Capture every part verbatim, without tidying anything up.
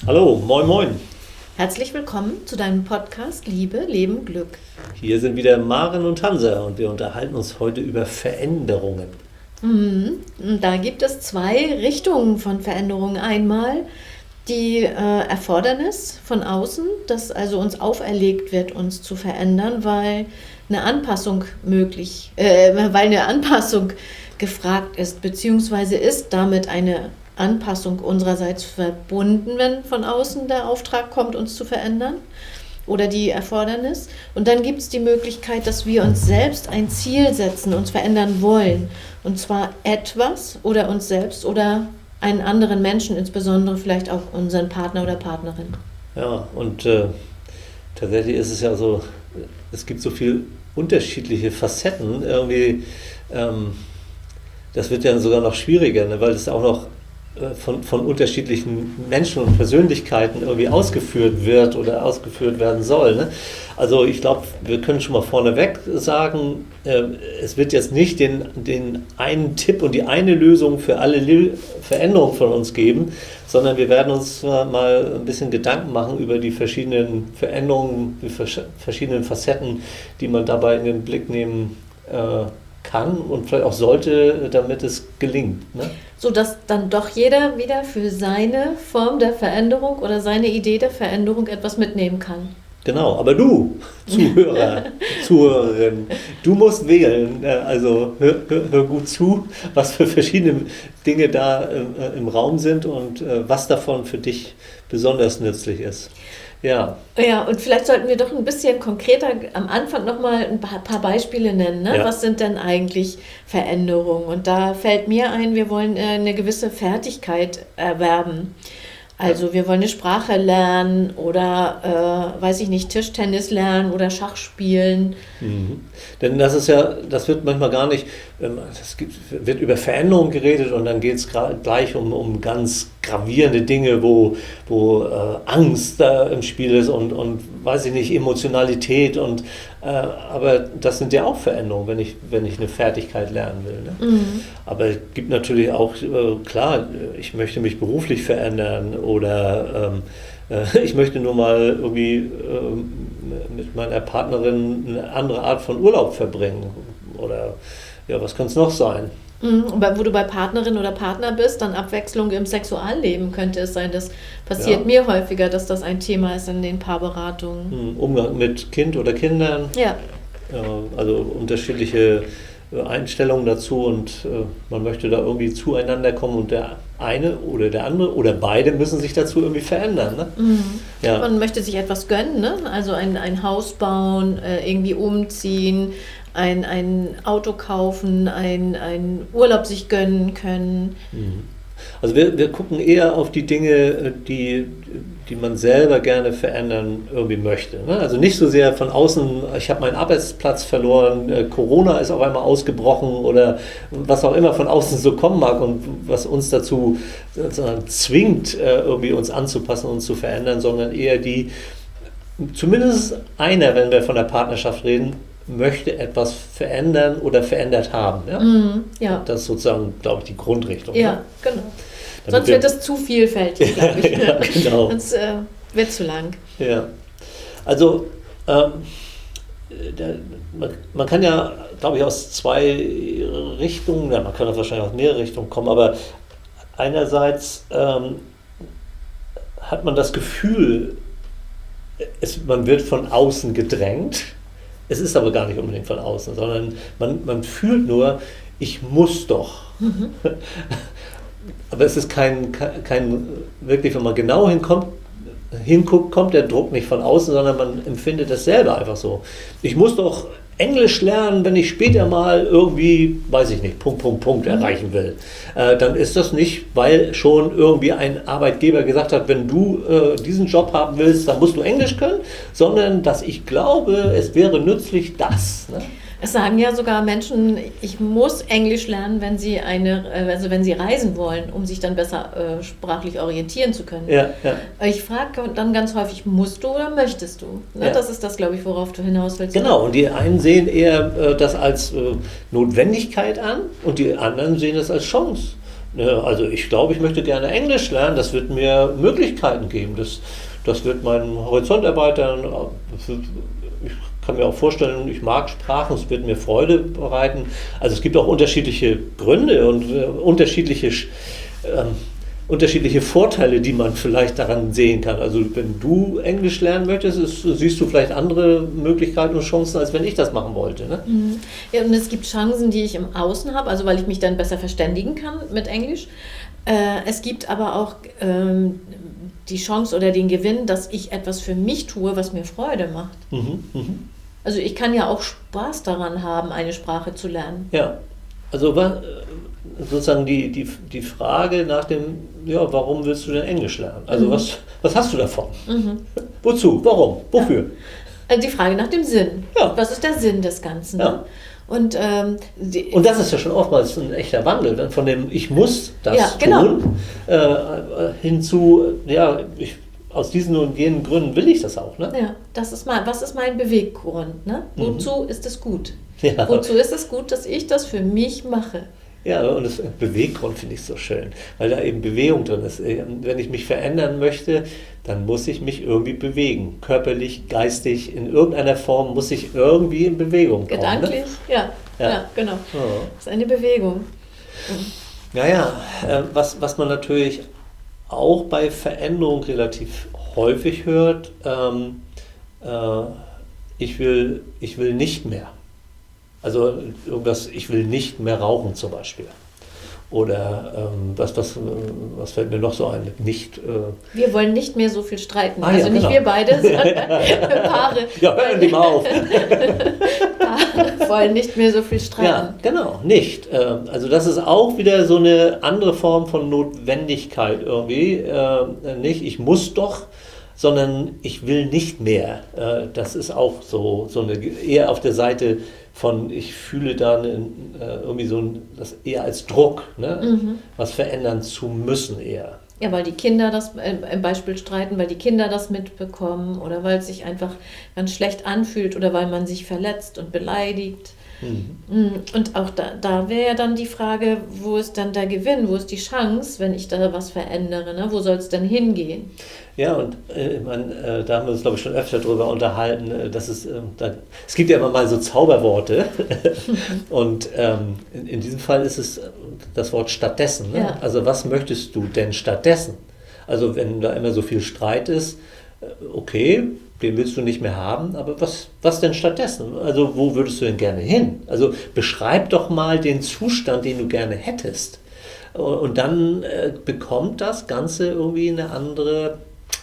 Hallo, moin moin. Herzlich willkommen zu deinem Podcast Liebe, Leben, Glück. Hier sind wieder Maren und Hansa und wir unterhalten uns heute über Veränderungen. Mhm. Da gibt es zwei Richtungen von Veränderungen. Einmal die äh, Erfordernis von außen, dass also uns auferlegt wird, uns zu verändern, weil eine Anpassung möglich, äh, weil eine Anpassung gefragt ist, beziehungsweise ist damit eine Anpassung unsererseits verbunden, wenn von außen der Auftrag kommt, uns zu verändern oder die Erfordernis. Und dann gibt es die Möglichkeit, dass wir uns selbst ein Ziel setzen, uns verändern wollen. Und zwar etwas oder uns selbst oder einen anderen Menschen, insbesondere vielleicht auch unseren Partner oder Partnerin. Ja, und äh, tatsächlich ist es ja so, es gibt so viele unterschiedliche Facetten. Irgendwie, ähm, das wird ja sogar noch schwieriger, ne, weil es auch noch Von, von unterschiedlichen Menschen und Persönlichkeiten irgendwie ausgeführt wird oder ausgeführt werden soll. Ne? Also ich glaube, wir können schon mal vorneweg sagen, äh, es wird jetzt nicht den, den einen Tipp und die eine Lösung für alle Li- Veränderungen von uns geben, sondern wir werden uns mal ein bisschen Gedanken machen über die verschiedenen Veränderungen, die vers- verschiedenen Facetten, die man dabei in den Blick nehmen äh, kann und vielleicht auch sollte, damit es gelingt. Ne? So dass dann doch jeder wieder für seine Form der Veränderung oder seine Idee der Veränderung etwas mitnehmen kann. Genau, aber du, Zuhörer, Zuhörerin, du musst wählen, also hör, hör, hör gut zu, was für verschiedene Dinge da äh, im Raum sind und äh, was davon für dich besonders nützlich ist. Ja. Ja, und vielleicht sollten wir doch ein bisschen konkreter am Anfang nochmal ein paar, paar Beispiele nennen. Ne? Ja. Was sind denn eigentlich Veränderungen? Und da fällt mir ein, wir wollen äh, eine gewisse Fertigkeit erwerben. Also wir wollen eine Sprache lernen oder, äh, weiß ich nicht, Tischtennis lernen oder Schach spielen. Mhm. Denn das ist ja, das wird manchmal gar nicht, es wird über Veränderungen geredet und dann geht es gleich um, um ganz gravierende Dinge, wo, wo äh, Angst da im Spiel ist und, und weiß ich nicht, Emotionalität und äh, aber das sind ja auch Veränderungen, wenn ich, wenn ich eine Fertigkeit lernen will. Ne? Mhm. Aber es gibt natürlich auch, äh, klar, ich möchte mich beruflich verändern oder ähm, ich möchte nur mal irgendwie ähm, mit meiner Partnerin eine andere Art von Urlaub verbringen. Oder ja, was kann es noch sein? Mhm, wo du bei Partnerin oder Partner bist, dann Abwechslung im Sexualleben könnte es sein. Das passiert ja. mir häufiger, dass das ein Thema ist in den Paarberatungen. Umgang mit Kind oder Kindern. Ja. Also unterschiedliche Einstellungen dazu und äh, man möchte da irgendwie zueinander kommen und der eine oder der andere oder beide müssen sich dazu irgendwie verändern. Ne? Mhm. Ja. Man möchte sich etwas gönnen, ne? Also ein, ein Haus bauen, äh, irgendwie umziehen, ein, ein Auto kaufen, ein, ein Urlaub sich gönnen können. Mhm. Also wir, wir gucken eher auf die Dinge, die, die man selber gerne verändern irgendwie möchte. Ne? Also nicht so sehr von außen, ich habe meinen Arbeitsplatz verloren, äh, Corona ist auf einmal ausgebrochen oder was auch immer von außen so kommen mag und was uns dazu sozusagen zwingt, äh, irgendwie uns anzupassen und zu verändern, sondern eher die, zumindest einer, wenn wir von der Partnerschaft reden, möchte etwas verändern oder verändert haben. Ja? Mm, ja. Das ist sozusagen, glaube ich, die Grundrichtung. Ja, ne? genau. Damit Sonst wird das zu vielfältig, glaube ich. Ja, genau. Sonst äh, wird zu lang. Ja. Also, ähm, der, man, man kann ja, glaube ich, aus zwei Richtungen, ja, man kann wahrscheinlich aus mehrere Richtungen kommen, aber einerseits ähm, hat man das Gefühl, es, man wird von außen gedrängt. Es ist aber gar nicht unbedingt von außen, sondern man, man fühlt nur, ich muss doch. Mhm. Aber es ist kein, kein, wirklich, wenn man genau hinkommt, hinguckt, kommt der Druck nicht von außen, sondern man empfindet das selber einfach so. Ich muss doch Englisch lernen, wenn ich später mal irgendwie, weiß ich nicht, Punkt, Punkt, Punkt erreichen will. Äh, dann ist das nicht, weil schon irgendwie ein Arbeitgeber gesagt hat, wenn du äh, diesen Job haben willst, dann musst du Englisch können, sondern dass ich glaube, es wäre nützlich, das. Ne? Es sagen ja sogar Menschen, ich muss Englisch lernen, wenn sie eine, also wenn sie reisen wollen, um sich dann besser äh, sprachlich orientieren zu können. Ja, ja. Ich frage dann ganz häufig, musst du oder möchtest du? Ne? Ja. Das ist das, glaube ich, worauf du hinaus willst. Genau, und die einen sehen eher äh, das als äh, Notwendigkeit an und die anderen sehen das als Chance. Ne, also ich glaube, ich möchte gerne Englisch lernen, das wird mir Möglichkeiten geben, das, das wird meinen Horizont erweitern. Ich kann mir auch vorstellen, ich mag Sprachen, es wird mir Freude bereiten. Also es gibt auch unterschiedliche Gründe und äh, unterschiedliche, ähm, unterschiedliche Vorteile, die man vielleicht daran sehen kann. Also wenn du Englisch lernen möchtest, ist, siehst du vielleicht andere Möglichkeiten und Chancen, als wenn ich das machen wollte. Ne? Ja, und es gibt Chancen, die ich im Außen habe, also weil ich mich dann besser verständigen kann mit Englisch. Äh, es gibt aber auch ähm, die Chance oder den Gewinn, dass ich etwas für mich tue, was mir Freude macht. Mhm, mhm. Also ich kann ja auch Spaß daran haben, eine Sprache zu lernen. Ja, also sozusagen die, die, die Frage nach dem, ja, warum willst du denn Englisch lernen? Also mhm. was, was hast du davon? Mhm. Wozu? Warum? Wofür? Ja. Also die Frage nach dem Sinn. Ja. Was ist der Sinn des Ganzen? Ja. Ne? Und, ähm, die, und das ist ja schon oftmals ein echter Wandel, von dem ich muss das ja, genau. tun, äh, hinzu, ja, ich, aus diesen und jenen Gründen will ich das auch. Ne? Ja, das ist mal, was ist mein Beweggrund? Ne? Wozu mhm. ist es gut? Ja. Wozu ist es gut, dass ich das für mich mache? Ja, und das Beweggrund finde ich so schön, weil da eben Bewegung drin ist. Wenn ich mich verändern möchte, dann muss ich mich irgendwie bewegen. Körperlich, geistig, in irgendeiner Form muss ich irgendwie in Bewegung kommen. Gedanklich, ne? ja, ja, ja, genau. Ja. Das ist eine Bewegung. Mhm. Ja, ja, was, was man natürlich auch bei Veränderung relativ häufig hört, ähm, äh, ich will, ich will nicht mehr. Also irgendwas, ich will nicht mehr rauchen zum Beispiel. Oder ähm, was, was, was fällt mir noch so ein? Nicht, äh wir wollen nicht mehr so viel streiten. Ah, also ja, nicht genau. wir beide, sondern Paare. Ja, hören die mal auf. Paare wollen nicht mehr so viel streiten. Ja, genau, nicht. Ähm, also das ist auch wieder so eine andere Form von Notwendigkeit irgendwie. Äh, nicht, ich muss doch, sondern ich will nicht mehr. Äh, das ist auch so, so eine, eher auf der Seite von, ich fühle dann äh, irgendwie so ein, das eher als Druck, ne? Mhm. Was verändern zu müssen eher. Ja, weil die Kinder das äh, im Beispiel streiten, weil die Kinder das mitbekommen oder weil es sich einfach ganz schlecht anfühlt oder weil man sich verletzt und beleidigt. Mhm. Und auch da, da wäre ja dann die Frage, wo ist dann der Gewinn, wo ist die Chance, wenn ich da was verändere, ne? Wo soll es denn hingehen? Ja, und äh, man, äh, da haben wir uns, glaube ich, schon öfter drüber unterhalten, äh, dass es, äh, da, es gibt ja immer mal so Zauberworte und ähm, in, in diesem Fall ist es das Wort stattdessen. Ne? Ja. Also was möchtest du denn stattdessen? Also wenn da immer so viel Streit ist, okay, den willst du nicht mehr haben, aber was, was denn stattdessen? Also wo würdest du denn gerne hin? Also beschreib doch mal den Zustand, den du gerne hättest. Und dann äh, bekommt das Ganze irgendwie eine andere,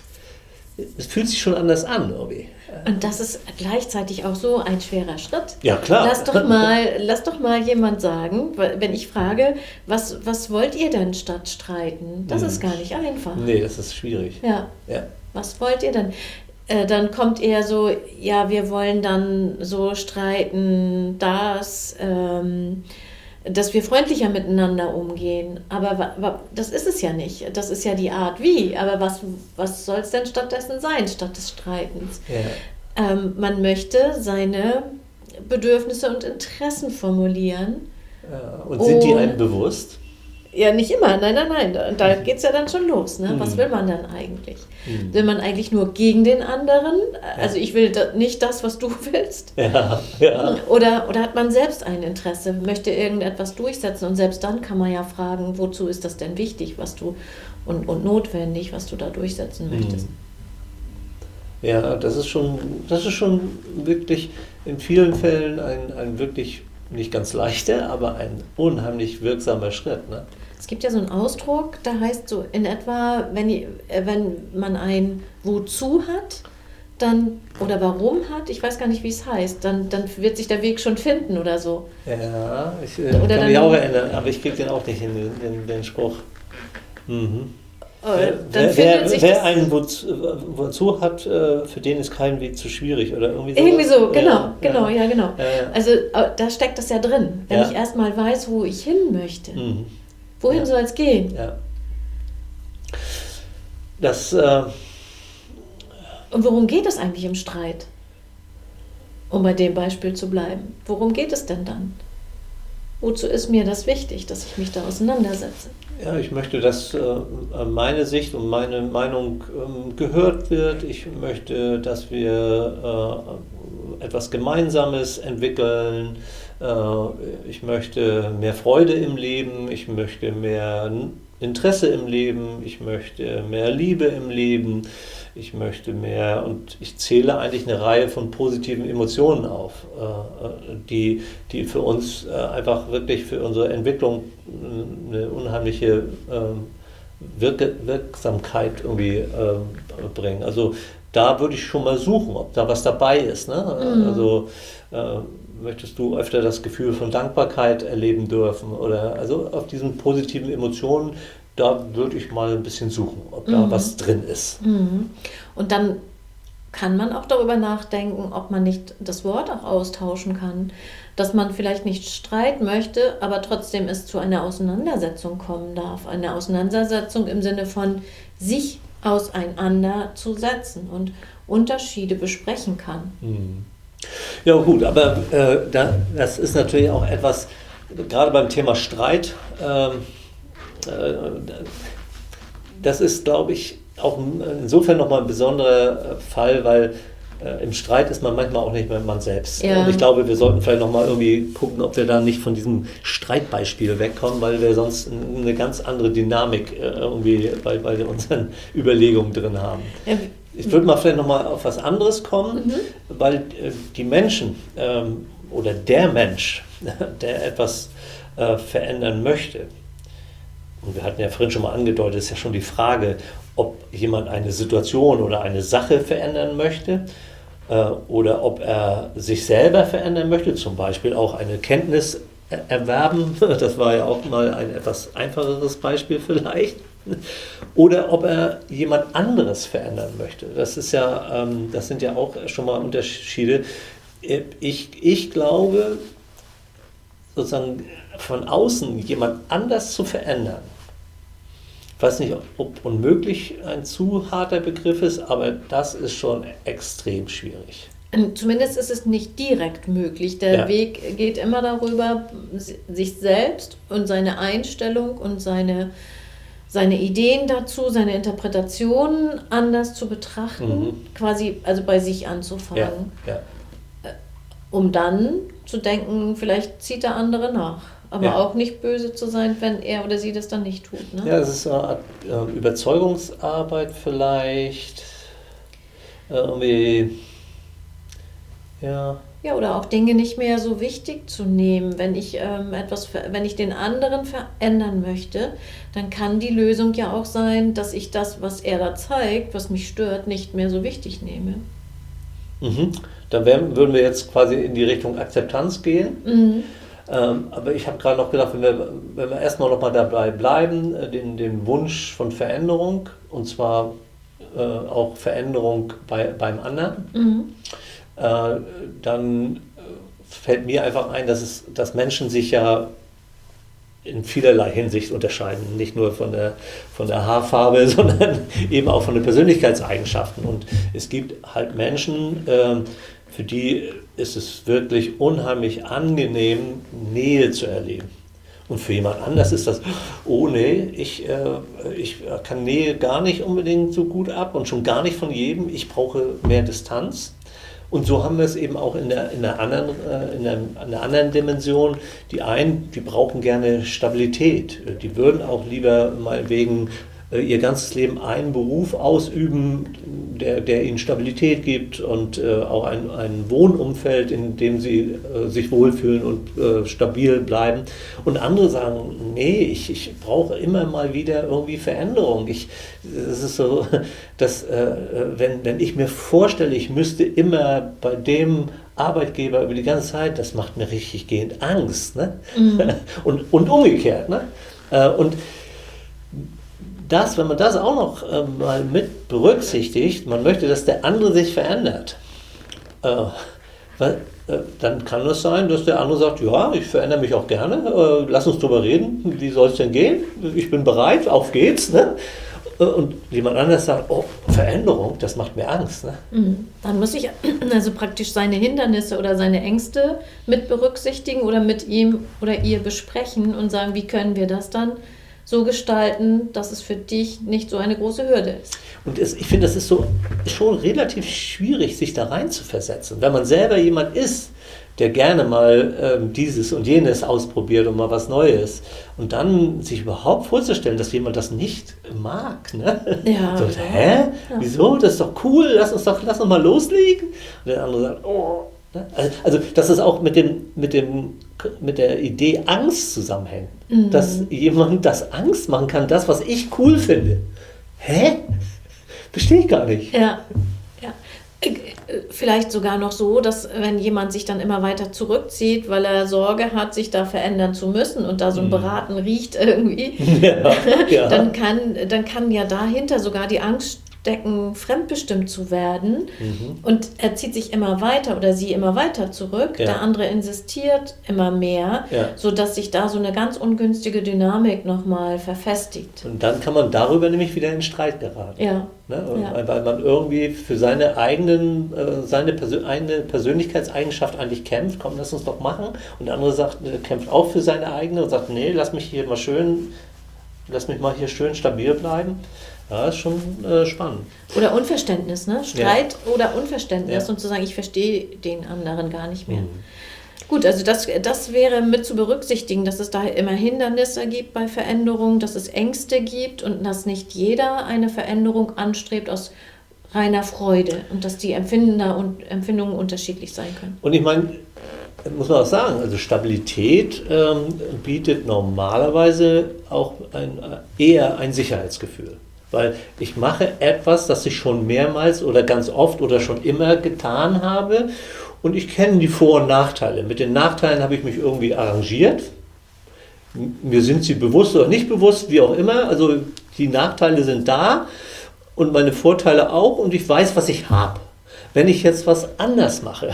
es fühlt sich schon anders an irgendwie. Und das ist gleichzeitig auch so ein schwerer Schritt. Ja, klar. Lass doch mal, lass doch mal jemand sagen, wenn ich frage, was, was wollt ihr denn statt streiten? Das hm. ist gar nicht einfach. Nee, das ist schwierig. Ja. ja. Was wollt ihr denn? Äh, dann kommt eher so, ja, wir wollen dann so streiten, dass, ähm, dass wir freundlicher miteinander umgehen. Aber wa- das ist es ja nicht. Das ist ja die Art wie. Aber was, was soll es denn stattdessen sein, statt des Streitens? Ja. Ähm, man möchte seine Bedürfnisse und Interessen formulieren. Ja. Und sind die einem bewusst? Ja, nicht immer. Nein, nein, nein. Da, da geht es ja dann schon los. Ne? Was will man dann eigentlich? Mhm. Will man eigentlich nur gegen den anderen? Also ich will da, nicht das, was du willst. Ja, ja. Oder, oder hat man selbst ein Interesse, möchte irgendetwas durchsetzen? Und selbst dann kann man ja fragen, wozu ist das denn wichtig, was du und, und notwendig, was du da durchsetzen möchtest? Ja, das ist schon, das ist schon wirklich in vielen Fällen ein, ein wirklich nicht ganz leichter, aber ein unheimlich wirksamer Schritt. Ne? Es gibt ja so einen Ausdruck, der heißt so in etwa, wenn, wenn man ein Wozu hat, dann, oder warum hat, ich weiß gar nicht, wie es heißt, dann, dann wird sich der Weg schon finden oder so. Ja, ich äh, kann mich auch erinnern, aber ich kriege den auch nicht hin, den, den, den Spruch. Mhm. Oh, dann wer wer, wer einen Wozu, Wozu hat, für den ist kein Weg zu schwierig oder irgendwie so. Irgendwie so, genau, ja, genau, ja, ja genau. Ja, ja. Also da steckt das ja drin. Wenn ja. ich erstmal weiß, wo ich hin möchte. Mhm. Wohin ja. soll es gehen? Ja. Das, äh Und worum geht es eigentlich im Streit? Um bei dem Beispiel zu bleiben. Worum geht es denn dann? Wozu ist mir das wichtig, dass ich mich da auseinandersetze? Ja, ich möchte, dass äh, meine Sicht und meine Meinung ähm, gehört wird. Ich möchte, dass wir äh, etwas Gemeinsames entwickeln. Äh, ich möchte mehr Freude im Leben. Ich möchte mehr Interesse im Leben. Ich möchte mehr Liebe im Leben. Ich möchte mehr, und ich zähle eigentlich eine Reihe von positiven Emotionen auf, äh, die, die für uns äh, einfach wirklich für unsere Entwicklung eine unheimliche äh, Wirke, Wirksamkeit irgendwie äh, bringen. Also da würde ich schon mal suchen, ob da was dabei ist. Ne? Mhm. Also äh, möchtest du öfter das Gefühl von Dankbarkeit erleben dürfen oder also auf diesen positiven Emotionen. Da würde ich mal ein bisschen suchen, ob da mhm. was drin ist. Mhm. Und dann kann man auch darüber nachdenken, ob man nicht das Wort auch austauschen kann. Dass man vielleicht nicht streiten möchte, aber trotzdem es zu einer Auseinandersetzung kommen darf. Eine Auseinandersetzung im Sinne von sich auseinanderzusetzen und Unterschiede besprechen kann. Mhm. Ja gut, aber äh, da, das ist natürlich auch etwas, gerade beim Thema Streit, ähm, das ist, glaube ich, auch insofern nochmal ein besonderer Fall, weil äh, im Streit ist man manchmal auch nicht mehr man selbst. Ja. Und ich glaube, wir sollten vielleicht nochmal irgendwie gucken, ob wir da nicht von diesem Streitbeispiel wegkommen, weil wir sonst eine ganz andere Dynamik äh, irgendwie bei, bei unseren Überlegungen drin haben. Ja. Ich würde mal vielleicht nochmal auf was anderes kommen, mhm. weil äh, die Menschen ähm, oder der Mensch, der etwas äh, verändern möchte, und wir hatten ja vorhin schon mal angedeutet, ist ja schon die Frage, ob jemand eine Situation oder eine Sache verändern möchte äh, oder ob er sich selber verändern möchte, zum Beispiel auch eine Kenntnis erwerben, das war ja auch mal ein etwas einfacheres Beispiel vielleicht, oder ob er jemand anderes verändern möchte. Das ist ja, ähm, das sind ja auch schon mal Unterschiede. Ich, ich glaube, sozusagen von außen jemand anders zu verändern. Ich weiß nicht, ob unmöglich ein zu harter Begriff ist, aber das ist schon extrem schwierig. Zumindest ist es nicht direkt möglich. Der ja. Weg geht immer darüber, sich selbst und seine Einstellung und seine, seine Ideen dazu, seine Interpretationen anders zu betrachten, mhm. quasi also bei sich anzufangen. Ja. Ja. Um dann zu denken, vielleicht zieht der andere nach. Aber ja. auch nicht böse zu sein, wenn er oder sie das dann nicht tut. Ne? Ja, es ist eine Art äh, Überzeugungsarbeit vielleicht. Irgendwie, ja. Ja, oder auch Dinge nicht mehr so wichtig zu nehmen. Wenn ich, ähm, etwas, wenn ich den anderen verändern möchte, dann kann die Lösung ja auch sein, dass ich das, was er da zeigt, was mich stört, nicht mehr so wichtig nehme. Mhm. Dann wären, würden wir jetzt quasi in die Richtung Akzeptanz gehen. Mhm. Ähm, aber ich habe gerade noch gedacht, wenn wir, wenn wir erstmal noch mal dabei bleiben, äh, den, den Wunsch von Veränderung, und zwar äh, auch Veränderung bei, beim anderen, mhm. äh, dann fällt mir einfach ein, dass, es, dass Menschen sich ja in vielerlei Hinsicht unterscheiden. Nicht nur von der, von der Haarfarbe, sondern eben auch von den Persönlichkeitseigenschaften. Und es gibt halt Menschen, äh, für die ist es wirklich unheimlich angenehm, Nähe zu erleben. Und für jemand anders ist das, oh nee, ich, äh, ich kann Nähe gar nicht unbedingt so gut ab und schon gar nicht von jedem. Ich brauche mehr Distanz. Und so haben wir es eben auch in der, in der, anderen, äh, in der, in der anderen Dimension. Die einen, die brauchen gerne Stabilität. Die würden auch lieber mal wegen äh, ihr ganzes Leben einen Beruf ausüben, der, der ihnen Stabilität gibt und äh, auch ein, ein Wohnumfeld, in dem sie äh, sich wohlfühlen und äh, stabil bleiben. Und andere sagen, nee, ich, ich brauche immer mal wieder irgendwie Veränderung. Ich, es ist so, dass äh, wenn, wenn ich mir vorstelle, ich müsste immer bei dem Arbeitgeber über die ganze Zeit, das macht mir richtig gehend Angst. Ne? Mhm. und, und umgekehrt. Ne? Äh, und Das, wenn man das auch noch äh, mal mit berücksichtigt, man möchte, dass der andere sich verändert, äh, weil, äh, dann kann es sein, dass der andere sagt, ja, ich verändere mich auch gerne, äh, lass uns drüber reden, wie soll es denn gehen? Ich bin bereit, auf geht's. Ne? Und jemand anderes sagt, oh, Veränderung, das macht mir Angst. Ne? Dann muss ich also praktisch seine Hindernisse oder seine Ängste mit berücksichtigen oder mit ihm oder ihr besprechen und sagen, wie können wir das dann so gestalten, dass es für dich nicht so eine große Hürde ist. Und es, ich finde, das ist so schon relativ schwierig, sich da rein zu versetzen. Wenn man selber jemand ist, der gerne mal ähm, dieses und jenes ausprobiert und mal was Neues. Und dann sich überhaupt vorzustellen, dass jemand das nicht mag. Ne? Ja. So, hä? Ja. Wieso? Das ist doch cool, lass uns doch lass uns mal loslegen. Und der andere sagt, oh. Ne? Also, dass es auch mit, dem, mit, dem, mit der Idee Angst zusammenhängt. Mhm. Dass jemand das Angst machen kann, das, was ich cool finde. Hä? Verstehe ich gar nicht. Ja. Vielleicht sogar noch so, dass wenn jemand sich dann immer weiter zurückzieht, weil er Sorge hat, sich da verändern zu müssen und da so ein Beraten riecht irgendwie, ja, ja. dann, kann, dann kann ja dahinter sogar die Angst stecken, fremdbestimmt zu werden. Mhm. Und er zieht sich immer weiter oder sie immer weiter zurück. Ja. Der andere insistiert immer mehr, ja. sodass sich da so eine ganz ungünstige Dynamik nochmal verfestigt. Und dann kann man darüber nämlich wieder in Streit geraten. Ja. Ne? Ja. Weil man irgendwie für seine eigenen, äh, seine Persön- eine Persönlichkeitseigenschaft eigentlich kämpft. Komm, lass uns doch machen. Und der andere sagt, äh, kämpft auch für seine eigene und sagt, nee, lass mich hier mal schön, lass mich mal hier schön stabil bleiben. Ja, ist schon äh, spannend. Oder Unverständnis, ne? Streit ja. oder Unverständnis ja. und zu sagen, ich verstehe den anderen gar nicht mehr. Mhm. Gut, also das, das wäre mit zu berücksichtigen, dass es da immer Hindernisse gibt bei Veränderungen, dass es Ängste gibt und dass nicht jeder eine Veränderung anstrebt aus reiner Freude und dass die Empfinder und Empfindungen unterschiedlich sein können. Und ich meine, muss man auch sagen, also Stabilität ähm, bietet normalerweise auch ein, eher ein Sicherheitsgefühl. Weil ich mache etwas, das ich schon mehrmals oder ganz oft oder schon immer getan habe und ich kenne die Vor- und Nachteile. Mit den Nachteilen habe ich mich irgendwie arrangiert. Mir sind sie bewusst oder nicht bewusst, wie auch immer. Also die Nachteile sind da und meine Vorteile auch und ich weiß, was ich habe. Wenn ich jetzt was anders mache,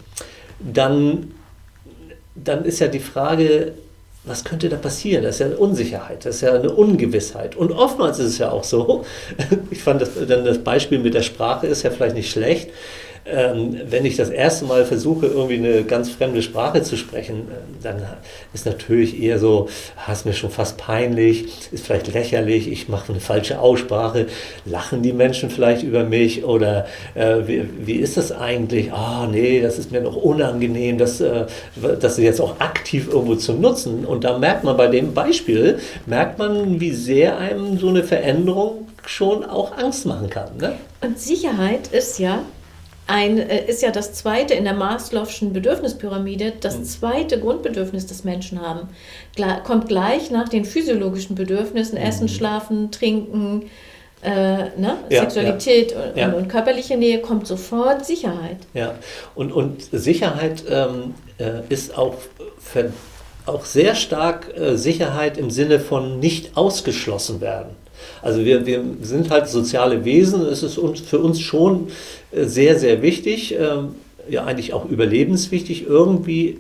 dann, dann ist ja die Frage, was könnte da passieren? Das ist ja eine Unsicherheit, das ist ja eine Ungewissheit. Und oftmals ist es ja auch so, ich fand das, dann das Beispiel mit der Sprache ist ja vielleicht nicht schlecht, ähm, wenn ich das erste Mal versuche, irgendwie eine ganz fremde Sprache zu sprechen, dann ist natürlich eher so, ah, ist mir schon fast peinlich, ist vielleicht lächerlich, ich mache eine falsche Aussprache, lachen die Menschen vielleicht über mich oder äh, wie, wie ist das eigentlich? Ah, oh, nee, das ist mir noch unangenehm, das, äh, das jetzt auch aktiv irgendwo zu nutzen. Und da merkt man bei dem Beispiel, merkt man, wie sehr einem so eine Veränderung schon auch Angst machen kann. Ne? Und Sicherheit ist ja Ein, ist ja das zweite in der Maslow'schen Bedürfnispyramide, das zweite Grundbedürfnis, das Menschen haben. Gle- kommt gleich nach den physiologischen Bedürfnissen, mhm. Essen, Schlafen, Trinken, äh, ne? Ja, Sexualität ja. Und, Ja. und körperliche Nähe, kommt sofort Sicherheit. Ja, und, und Sicherheit ähm, äh, ist auch, ver- auch sehr stark äh, Sicherheit im Sinne von nicht ausgeschlossen werden. Also wir, wir sind halt soziale Wesen, es ist uns, für uns schon sehr, sehr wichtig, ähm, ja eigentlich auch überlebenswichtig, irgendwie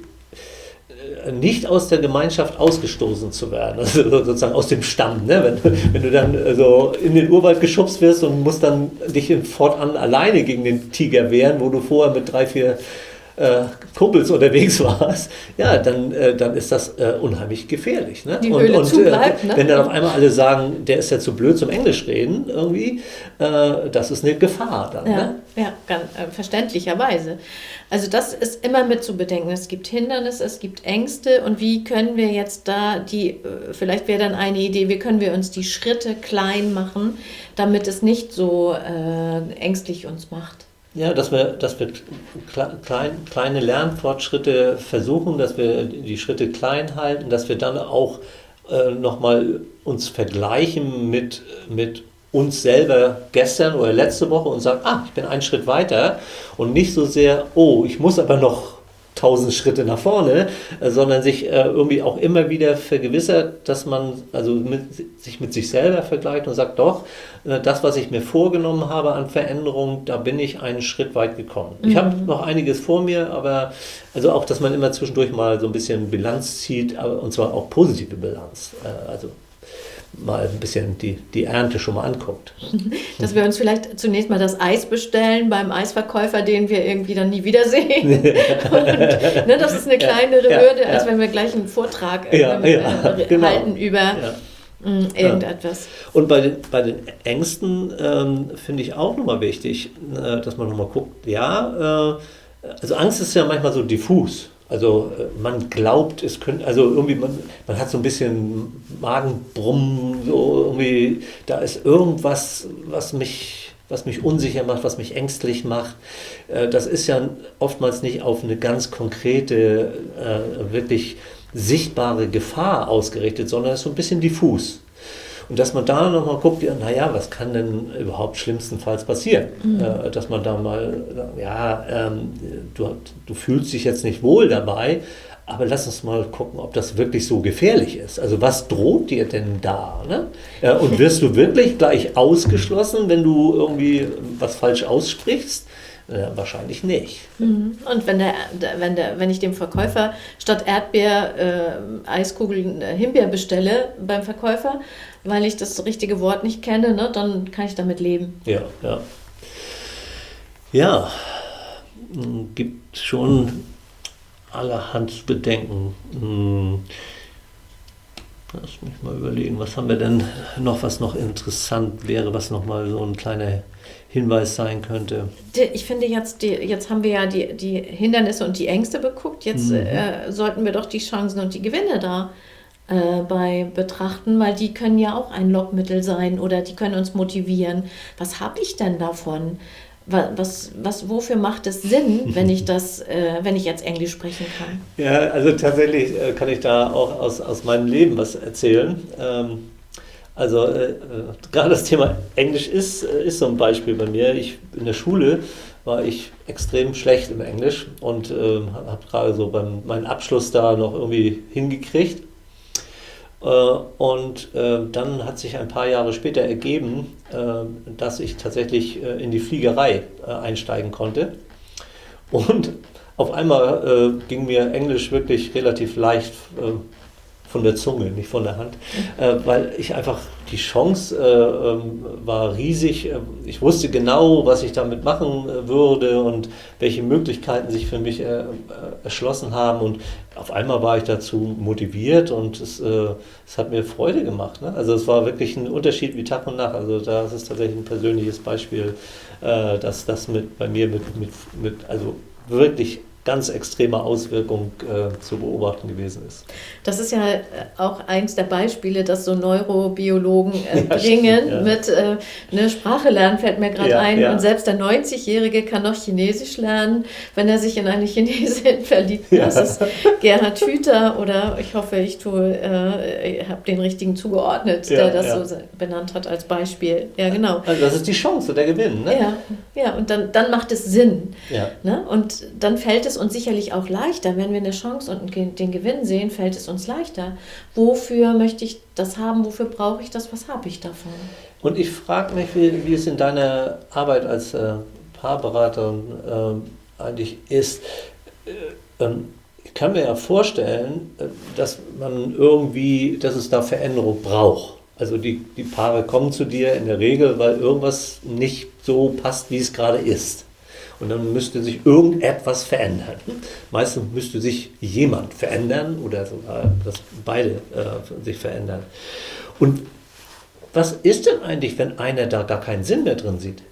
äh, nicht aus der Gemeinschaft ausgestoßen zu werden, also sozusagen aus dem Stamm. Ne? Wenn, wenn du dann also in den Urwald geschubst wirst und musst dann dich fortan alleine gegen den Tiger wehren, wo du vorher mit drei, vier Äh, Kumpels unterwegs warst, ja, dann, äh, dann ist das äh, unheimlich gefährlich. Ne? Die und Höhle und zubleibt, äh, ne? wenn dann auf einmal alle sagen, der ist ja zu blöd zum Englisch reden, irgendwie, äh, das ist eine Gefahr dann. Ja, Ne? ja ganz, äh, verständlicherweise. Also das ist immer mit zu bedenken. Es gibt Hindernisse, es gibt Ängste und wie können wir jetzt da die, äh, vielleicht wäre dann eine Idee, wie können wir uns die Schritte klein machen, damit es nicht so äh, ängstlich uns macht. Ja, dass wir, dass wir klein, kleine Lernfortschritte versuchen, dass wir die Schritte klein halten, dass wir dann auch äh, nochmal uns vergleichen mit, mit uns selber gestern oder letzte Woche und sagen, ah, ich bin einen Schritt weiter und nicht so sehr, oh, ich muss aber noch tausend Schritte nach vorne, äh, sondern sich äh, irgendwie auch immer wieder vergewissert, dass man also mit, sich mit sich selber vergleicht und sagt, doch, äh, das, was ich mir vorgenommen habe an Veränderung, da bin ich einen Schritt weit gekommen. Mhm. Ich habe noch einiges vor mir, aber also auch, dass man immer zwischendurch mal so ein bisschen Bilanz zieht, aber, und zwar auch positive Bilanz. Äh, also mal ein bisschen die, die Ernte schon mal anguckt. Dass wir uns vielleicht zunächst mal das Eis bestellen beim Eisverkäufer, den wir irgendwie dann nie wiedersehen. Und, ne, das ist eine kleinere ja, Hürde, ja, als ja. wenn wir gleich einen Vortrag Ja, äh, ja, äh, genau. halten über Ja. mh, irgendetwas. Und bei den, bei den Ängsten ähm, finde ich auch nochmal wichtig, äh, dass man nochmal guckt, ja, äh, also Angst ist ja manchmal so diffus. Also äh, man glaubt, es könnte, also irgendwie, man, man hat so ein bisschen Magenbrummen, so irgendwie, da ist irgendwas, was mich, was mich unsicher macht, was mich ängstlich macht. Äh, das ist ja oftmals nicht auf eine ganz konkrete, äh, wirklich sichtbare Gefahr ausgerichtet, sondern ist so ein bisschen diffus. Und dass man da nochmal guckt, ja, naja, was kann denn überhaupt schlimmstenfalls passieren? Mhm. Äh, dass man da mal, ja, ähm, du, du fühlst dich jetzt nicht wohl dabei, aber lass uns mal gucken, ob das wirklich so gefährlich ist. Also was droht dir denn da? Ne? Äh, und wirst du wirklich gleich ausgeschlossen, wenn du irgendwie was falsch aussprichst? Äh, wahrscheinlich nicht. Und wenn, der, wenn, der, wenn ich dem Verkäufer statt Erdbeer äh, Eiskugeln äh, Himbeer bestelle beim Verkäufer, weil ich das richtige Wort nicht kenne, ne, dann kann ich damit leben. Ja, ja. Ja, gibt schon allerhand Bedenken. Lass mich mal überlegen, was haben wir denn noch, was noch interessant wäre, was noch mal so ein kleiner Hinweis sein könnte. Ich finde jetzt, die, jetzt haben wir ja die, die Hindernisse und die Ängste beguckt, jetzt mhm. äh, sollten wir doch die Chancen und die Gewinne da äh, bei betrachten, weil die können ja auch ein Lockmittel sein oder die können uns motivieren. Was habe ich denn davon? Was, was, wofür macht es Sinn, wenn ich das, äh, wenn ich jetzt Englisch sprechen kann? Ja, also tatsächlich äh, kann ich da auch aus, aus meinem Leben was erzählen. Ähm, also äh, gerade das Thema Englisch ist, ist so ein Beispiel bei mir. Ich, in der Schule war ich extrem schlecht im Englisch und äh, habe gerade so beim meinen Abschluss da noch irgendwie hingekriegt. Und äh, dann hat sich ein paar Jahre später ergeben, äh, dass ich tatsächlich äh, in die Fliegerei äh, einsteigen konnte. Und auf einmal äh, ging mir Englisch wirklich relativ leicht äh, von der Zunge, nicht von der Hand, äh, weil ich einfach, die Chance äh, war riesig. Ich wusste genau, was ich damit machen würde und welche Möglichkeiten sich für mich äh, erschlossen haben. Und auf einmal war ich dazu motiviert und es, äh, es hat mir Freude gemacht. Ne? Also es war wirklich ein Unterschied wie Tag und Nacht. Also das ist tatsächlich ein persönliches Beispiel, äh, dass das mit, bei mir mit, mit, mit also wirklich ganz extreme Auswirkung äh, zu beobachten gewesen ist. Das ist ja auch eins der Beispiele, dass so Neurobiologen äh, ja, bringen stimmt, ja. mit äh, eine Sprache lernen, fällt mir gerade ja, ein. Ja. Und selbst der neunzigjährige kann noch Chinesisch lernen, wenn er sich in eine Chinesin verliebt. Ja. Das ist Gerhard Hüther oder ich hoffe, ich tue, äh, ich habe den richtigen zugeordnet, ja, der das ja. so benannt hat als Beispiel. Ja, genau. Also das ist die Chance, der Gewinn. Ne? Ja, ja, und dann, dann macht es Sinn. Ja. Ne? Und dann fällt es uns sicherlich auch leichter, wenn wir eine Chance und den Gewinn sehen, fällt es uns leichter. Wofür möchte ich das haben? Wofür brauche ich das? Was habe ich davon? Und ich frage mich, wie, wie es in deiner Arbeit als äh, Paarberaterin äh, eigentlich ist. Äh, ähm, ich kann mir ja vorstellen, äh, dass man irgendwie, dass es da Veränderung braucht. Also die, die Paare kommen zu dir in der Regel, weil irgendwas nicht so passt, wie es gerade ist. Und dann müsste sich irgendetwas verändern. Meistens müsste sich jemand verändern oder sogar, dass beide äh, sich verändern. Und was ist denn eigentlich, wenn einer da gar keinen Sinn mehr drin sieht?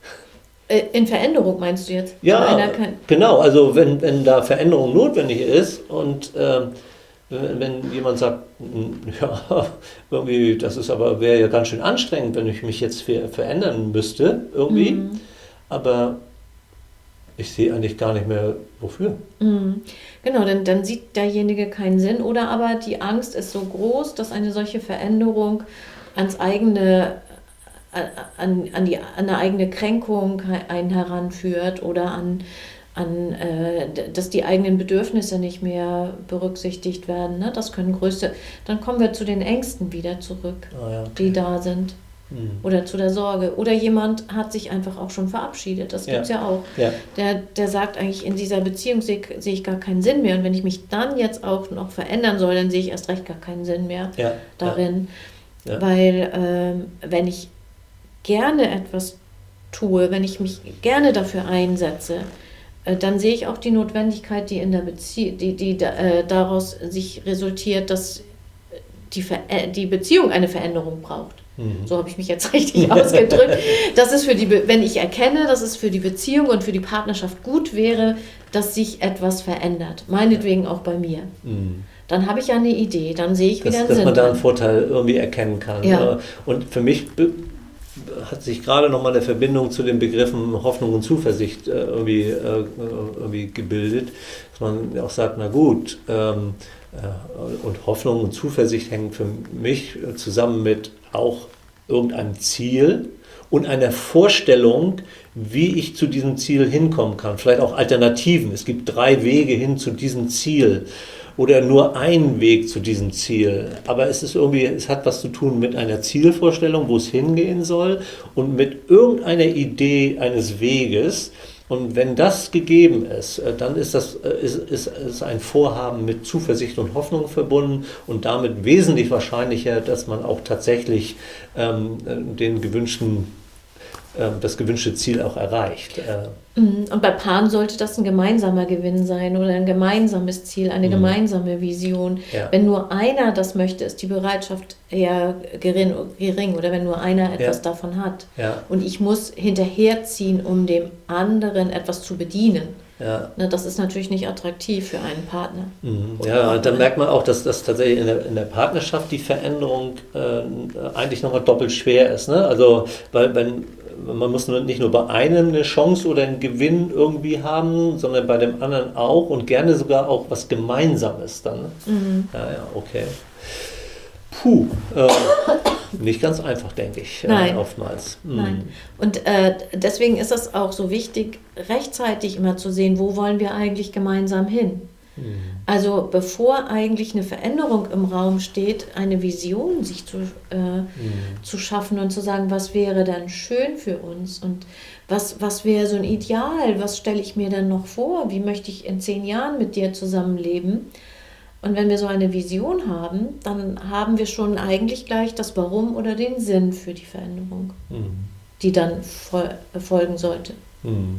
In Veränderung meinst du jetzt? Ja, einer kann genau. Also wenn, wenn da Veränderung notwendig ist und äh, wenn, wenn jemand sagt, ja, irgendwie, das ist aber, wäre ja ganz schön anstrengend, wenn ich mich jetzt ver- verändern müsste, irgendwie. Mhm. Aber ich sehe eigentlich gar nicht mehr, wofür. Mhm. Genau, dann, dann sieht derjenige keinen Sinn. Oder aber die Angst ist so groß, dass eine solche Veränderung ans eigene, an, an, die, an eine eigene Kränkung einen heranführt oder an, an äh, dass die eigenen Bedürfnisse nicht mehr berücksichtigt werden. Ne? Das können größte. Dann kommen wir zu den Ängsten wieder zurück, Ah, ja, okay. die da sind. Oder zu der Sorge. Oder jemand hat sich einfach auch schon verabschiedet. Das gibt es ja. ja auch. Ja. Der, der sagt eigentlich, in dieser Beziehung sehe, sehe ich gar keinen Sinn mehr. Und wenn ich mich dann jetzt auch noch verändern soll, dann sehe ich erst recht gar keinen Sinn mehr ja. darin. Ja. Weil ähm, wenn ich gerne etwas tue, wenn ich mich gerne dafür einsetze, äh, dann sehe ich auch die Notwendigkeit, die in der Bezie- die, die äh, daraus sich resultiert, dass die, Ver äh, die Beziehung eine Veränderung braucht. Mhm. So habe ich mich jetzt richtig ausgedrückt. Das ist für die Be wenn ich erkenne, dass es für die Beziehung und für die Partnerschaft gut wäre, dass sich etwas verändert, meinetwegen auch bei mir. Mhm. Dann habe ich ja eine Idee, dann sehe ich das, wieder einen dass Sinn. Dass man da einen Vorteil irgendwie erkennen kann. Ja. Und für mich hat sich gerade nochmal eine Verbindung zu den Begriffen Hoffnung und Zuversicht äh, irgendwie, äh, irgendwie gebildet, dass man auch sagt, na gut, ähm, äh, und Hoffnung und Zuversicht hängen für mich zusammen mit auch irgendeinem Ziel und einer Vorstellung, wie ich zu diesem Ziel hinkommen kann. Vielleicht auch Alternativen. Es gibt drei Wege hin zu diesem Ziel oder nur einen Weg zu diesem Ziel. Aber es ist irgendwie, es hat was zu tun mit einer Zielvorstellung, wo es hingehen soll und mit irgendeiner Idee eines Weges. Und wenn das gegeben ist, dann ist das ist, ist, ist ein Vorhaben mit Zuversicht und Hoffnung verbunden und damit wesentlich wahrscheinlicher, dass man auch tatsächlich ähm, den gewünschten, äh, das gewünschte Ziel auch erreicht. Und bei Paaren sollte das ein gemeinsamer Gewinn sein oder ein gemeinsames Ziel, eine mhm. gemeinsame Vision. Ja. Wenn nur einer das möchte, ist die Bereitschaft eher gering, gering oder wenn nur einer etwas ja. davon hat. Ja. Und ich muss hinterherziehen, um dem anderen etwas zu bedienen. Ja. Na, das ist natürlich nicht attraktiv für einen Partner. Mhm. Ja, und dann merkt man auch, dass das tatsächlich in der, in der Partnerschaft die Veränderung äh, eigentlich nochmal doppelt schwer ist. Ne? Also, weil wenn man muss nicht nur bei einem eine Chance oder einen Gewinn irgendwie haben, sondern bei dem anderen auch und gerne sogar auch was Gemeinsames dann. Mhm. Ja, ja, okay. Puh, äh, nicht ganz einfach, denke ich, Nein. Äh, oftmals. Mhm. Nein. Und äh, deswegen ist es auch so wichtig, rechtzeitig immer zu sehen, wo wollen wir eigentlich gemeinsam hin. Mhm. Also bevor eigentlich eine Veränderung im Raum steht, eine Vision sich zu, äh, mhm. zu schaffen und zu sagen, was wäre dann schön für uns und was, was wäre so ein Ideal, was stelle ich mir dann noch vor, wie möchte ich in zehn Jahren mit dir zusammenleben. Und wenn wir so eine Vision haben, dann haben wir schon eigentlich gleich das Warum oder den Sinn für die Veränderung, mhm. die dann fol- folgen sollte. Mhm.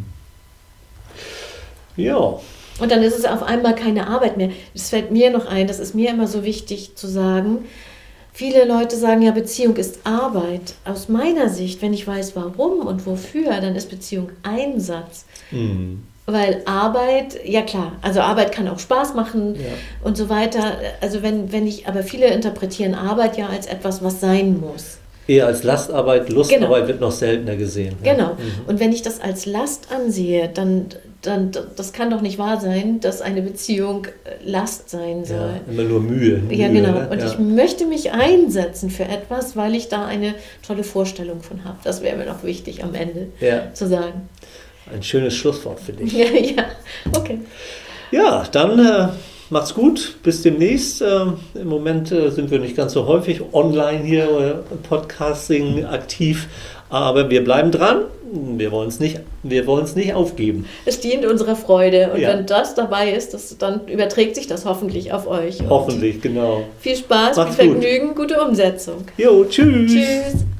Ja. Und dann ist es auf einmal keine Arbeit mehr. Das fällt mir noch ein, das ist mir immer so wichtig zu sagen. Viele Leute sagen ja, Beziehung ist Arbeit. Aus meiner Sicht, wenn ich weiß, warum und wofür, dann ist Beziehung Einsatz. Mhm. Weil Arbeit, ja klar, also Arbeit kann auch Spaß machen ja. und so weiter. Also wenn, wenn ich, aber viele interpretieren Arbeit ja als etwas, was sein muss. Eher als Lastarbeit, Lustarbeit genau. wird noch seltener gesehen. Genau. Ja. Mhm. Und wenn ich das als Last ansehe, dann, dann das kann doch nicht wahr sein, dass eine Beziehung Last sein soll. Ja, immer nur Mühe. Mühe ja, genau. Ne? Und ja. ich möchte mich einsetzen für etwas, weil ich da eine tolle Vorstellung von habe. Das wäre mir noch wichtig am Ende ja. zu sagen. Ein schönes Schlusswort für dich. Ja, ja. Okay. Ja, dann äh, macht's gut. Bis demnächst. Äh, Im Moment äh, sind wir nicht ganz so häufig online hier, äh, Podcasting aktiv. Aber wir bleiben dran. Wir wollen es nicht, wir wollen es nicht aufgeben. Es dient unserer Freude. Und ja. wenn das dabei ist, das, dann überträgt sich das hoffentlich auf euch. Hoffentlich, genau. Viel Spaß, Macht's viel Vergnügen, gut. Gute Umsetzung. Jo, tschüss. Tschüss.